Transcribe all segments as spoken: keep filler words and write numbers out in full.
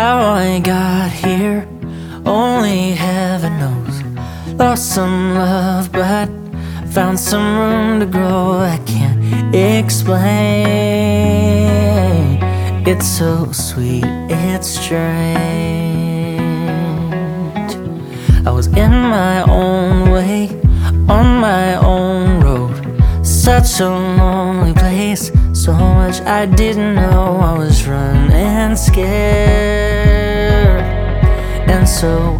How I got here, only heaven knows. Lost some love, but found some room to grow. I can't explain. It's so sweet, it's strange. I was in my own way, on my own road. Such a lonely place, so much I didn't know. I was running scared and so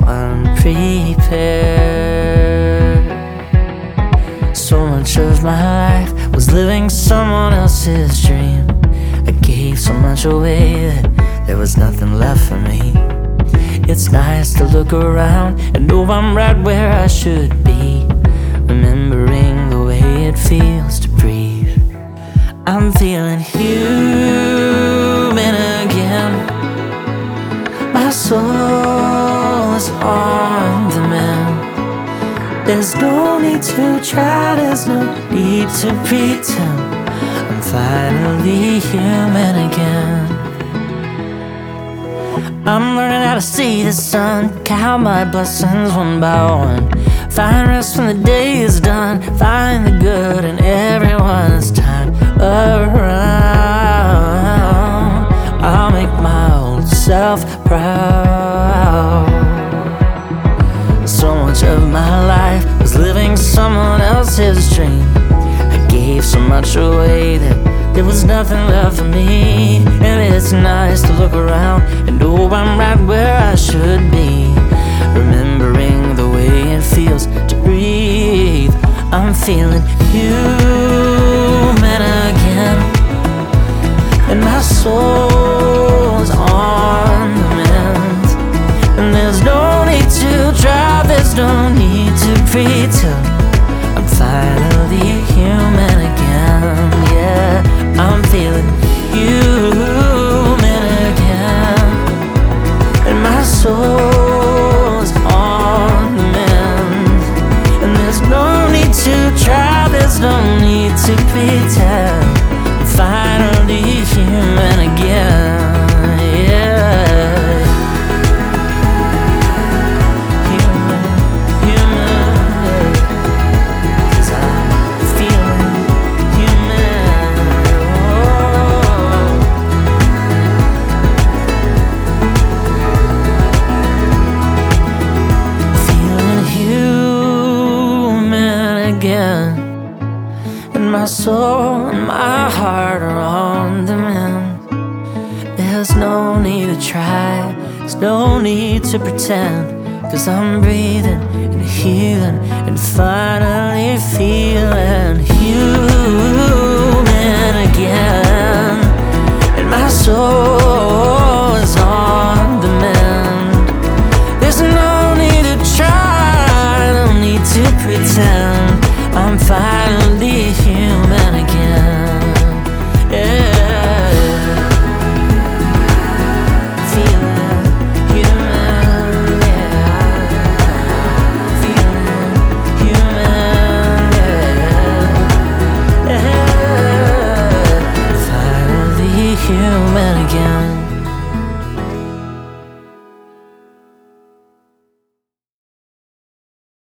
unprepared. So much of my life was living someone else's dream. I gave so much away that there was nothing left for me. It's nice to look around and know I'm right where I should be, remembering the way it feels to breathe. I'm feeling human again. My soul is on the mend. There's no need to try, there's no need to pretend. I'm finally human again. I'm learning how to see the sun, count my blessings one by one. Find rest when the day is done, find the good in everyone as time around. I'll make my old self proud. So much of my life was living someone else's dream. I gave so much away that there was nothing left for me. And it's nice to look around and know I'm right where I should be, remembering the way it feels to breathe. I'm feeling human again, and my soul's on the mend. And there's no need to try, there's no need to pretend. I'm finally human again, yeah. I'm feeling human again, and my soul's on the mend. And there's no need to try, there's no need to pretend. I'm finally human again, yeah. Human, human, yeah. 'Cause I'm feeling human, oh. Feeling human again, and my soul and my heart are on the mend. There's no need to try, there's no need to pretend. 'Cause I'm breathing and healing and finally feeling human again. And my soul is on